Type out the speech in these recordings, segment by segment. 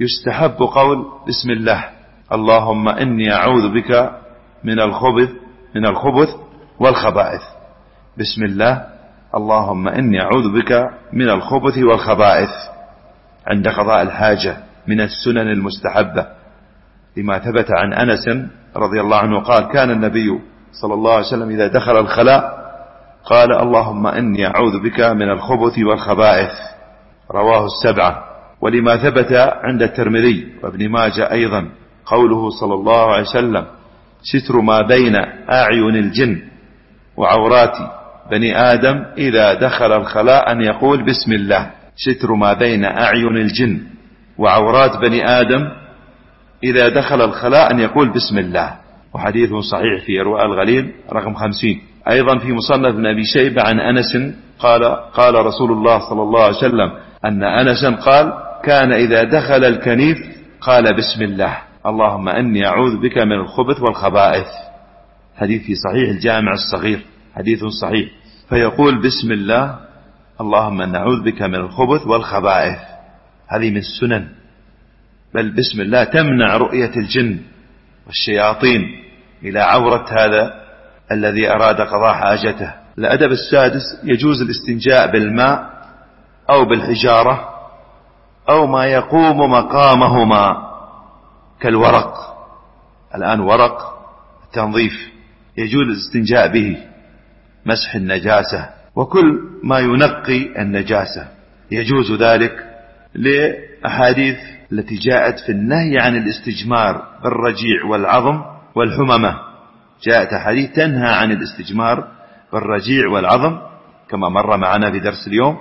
يستحب قول بسم الله اللهم إني أعوذ بك من الخبث والخبائث. بسم الله اللهم إني أعوذ بك من الخبث والخبائث عند قضاء الحاجة من السنن المستحبة، لما ثبت عن أنس رضي الله عنه قال كان النبي صلى الله عليه وسلم إذا دخل الخلاء قال اللهم إني أعوذ بك من الخبث والخبائث، رواه السبعة. ولما ثبت عند الترمذي وابن ماجه أيضا قوله صلى الله عليه وسلم ستر ما بين أعين الجن وعورات بني آدم إذا دخل الخلاء أن يقول بسم الله. ستر ما بين أعين الجن وعورات بني آدم إذا دخل الخلاء أن يقول بسم الله. وحديث صحيح في إرواء الغليل رقم 50. أيضا في مصنف بن أبي شيبة عن أنس قال رسول الله صلى الله عليه وسلم أن أنسا قال كان إذا دخل الكنيف قال بسم الله اللهم إني أعوذ بك من الخبث والخبائث. حديث في صحيح الجامع الصغير، حديث صحيح. فيقول بسم الله اللهم نعوذ بك من الخبث والخبائث. هذه من السنن، بل بسم الله تمنع رؤية الجن والشياطين إلى عورة هذا الذي أراد قضاء حاجته. الأدب السادس يجوز الاستنجاء بالماء أو بالحجارة أو ما يقوم مقامهما كالورق. الآن ورق التنظيف يجوز الاستنجاء به، مسح النجاسة وكل ما ينقي النجاسة يجوز ذلك، لأحاديث التي جاءت في النهي عن الاستجمار بالرجيع والعظم والحممة. جاءت أحاديث تنهى عن الاستجمار بالرجيع والعظم كما مر معنا في درس اليوم،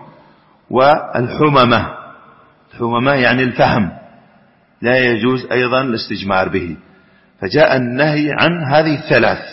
والحممة، الحممة يعني الفحم لا يجوز أيضا الاستجمار به. فجاء النهي عن هذه الثلاث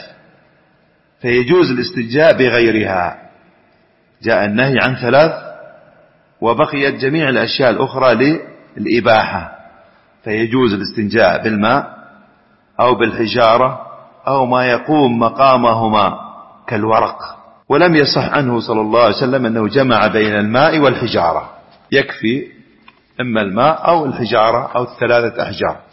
فيجوز الاستنجاء بغيرها. جاء النهي عن ثلاث وبقيت جميع الأشياء الأخرى للإباحة، فيجوز الاستنجاء بالماء أو بالحجارة أو ما يقوم مقامهما كالورق. ولم يصح عنه صلى الله عليه وسلم أنه جمع بين الماء والحجارة، يكفي إما الماء أو الحجارة أو الثلاثة أحجار.